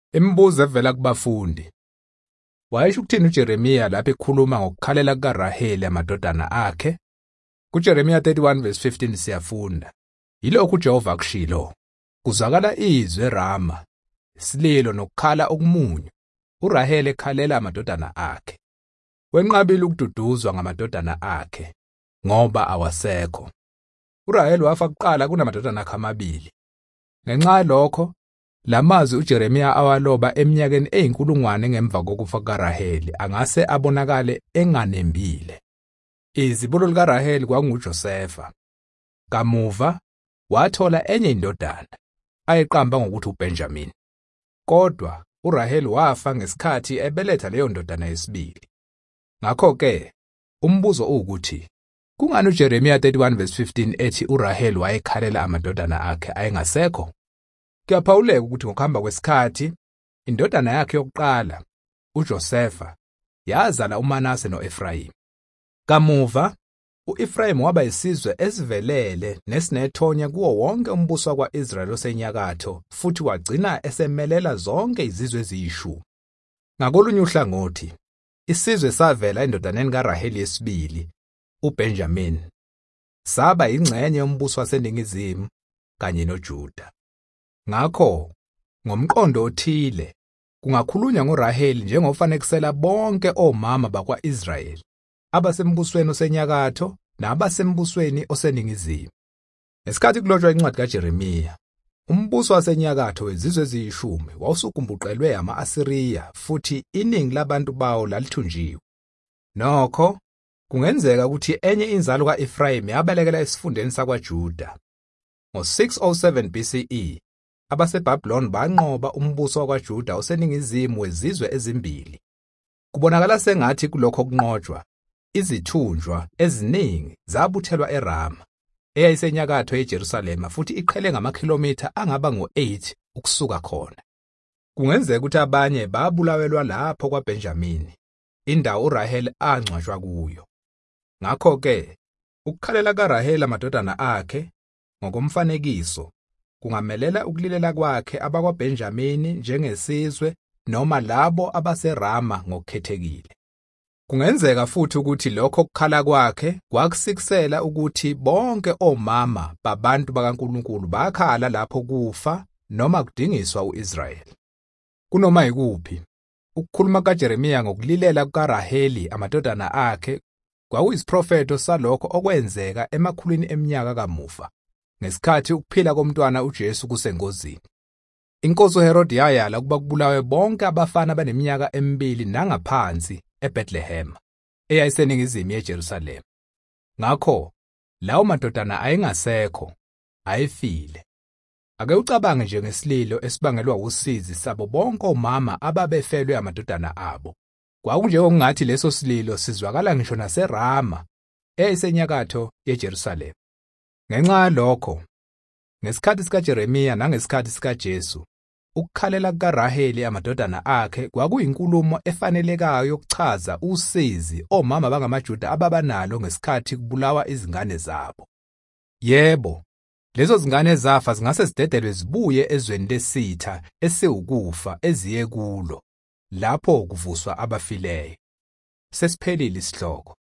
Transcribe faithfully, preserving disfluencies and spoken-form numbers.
Imibuzo evela kubafundi. Wayesho ukuthini uJeremiya lapho ekhuluma ngokukhalela kukaRaheli amadodana akhe? KuJeremiya thirty-one verse fifteen siyafunda. Yilokhu uJehova akushilo. Kuzwakala izwi eRama, isililo nokukhala okumunyu. URaheli ekhalela amadodana akhe. Wenqabile ukududuzwa ngamadodana akhe ngoba awasekho. URaheli wafa kuqala kunamadodana akhe amabili. Ngenxa yalokho, lamazwi uJeremiya awaloba eminyakeni eyinkulungwane ngemva kokufa kukaRaheli angase abonakale enganembile. Izibulo likaRaheli kwakunguJosefa. Kamuva wathola enye indodana ayiqamba ngokuthi uBenjamini. Kodwa uRaheli wafa ngesikhathi ebeletha leyo ndodana yesibili. Ngakho ke umbuzo ukuthi kungani uJeremiya thirty-one verse fifteen ethi uRaheli wayekhalela amadodana akhe ayengasekho? Kuyaphawuleka ukuthi ngokuhamba kwesikhathi indodana yakhe yokuqala uJosefa yazala uManase noEfrayimi. Kamuva uEfrayimi waba yisizwe esivelele nesinethonya kuwo wonke umbuso wakwa-Israyeli osenyakatho futhi wagcina esemelela zonke izizwe eziyishumi. Ngakolunye uhlangothi isizwe savela endodaneni kaRaheli yesibili uBenjamini saba ingxenye yombuso waseningizimu kanye noJuda. Ngakho ngomqondo othile kungakhulunywa ngoRaheli njengofanekisela bonke omama bakwa-Israyeli abasembusweni osenyakatho nabasembusweni oseningizimu. Ngesikhathi kulotshwa incwadi kaJeremiya, umbuso wasenyakatho wezizwe eziyishumi wawusukumbuqelwe ama-Asiriya futhi iningi labantu bawo lalithunjiwe. Nokho kungenzeka ukuthi enye inzalo ka-Efrayimi yabalekela esifundeni sakwaJuda. Ngo-six oh seven B C E abaseBhabhiloni banqoba umbuso wakwaJuda oseningizimu wezizwe ezimbili. Kubonakala sengathi kulokho kunqotshwa izithunjwa eziningi zabuthelwa eRama eyayisenyakatho yeJerusalema futhi iqhele ngamakhilomitha angaba ngo-eight ukusuka khona. Kungenzeka ukuthi abanye babulawelwa lapho kwaBenjamini, indawo uRaheli angcwatshwa kuyo. Ngakho ke ukukhalela kaRaheli amadodana akhe ngokomfanekiso kungamelela ukulilela kwakhe abakwaBenjamini njengesizwe noma labo abaseRama ngokukhethekile. Kungenzeka futhi ukuthi lokho kukhala kwakhe kwakusikisela ukuthi bonke omama babantu bakaNkulunkulu bakhala lapho kufa noma kudingiswa uIsrayeli. Kunoma yikuphi, ukukhuluma kaJeremiya ngokulilela kukaRaheli amadodana akhe kwakuyisiprofeto salokho okwenzeka emakhulwini eminyaka kamuva, ngesikhathi ukuphila komntwana uJesu kusengozini. Inkosi uHerodi yayala ukuba kubulawe bonke abafana abaneminyaka emibili nangaphansi eBethlehem, eyayiseningizimu yeJerusalema. Ngakho lawo madodana ayengasekho, ayefile. Ake ucabange nje ngesililo esibangelwa usizi sabo bonke omama ababefelwe amadodana abo. Kwakunjengokungathi leso sililo sizwakala ngisho naseRama, eyayisenyakatho yeJerusalema. Ngenxa yalokho, ngesikhathi sikaJeremiya nangesikhathi sikaJesu, ukukhalela kukaRaheli amadodana akhe kwakuyinkulumo efanelekayo yokuchaza usizi omama bangamaJuda ababanalo ngesikhathi kubulawa izingane zabo. Yebo, lezo zingane zafa zingase zidedelwe zibuye ezweni lesitha esiwukufa eziye kulo, lapho kuvuswa abafileyo. Sesiphelile isihloko.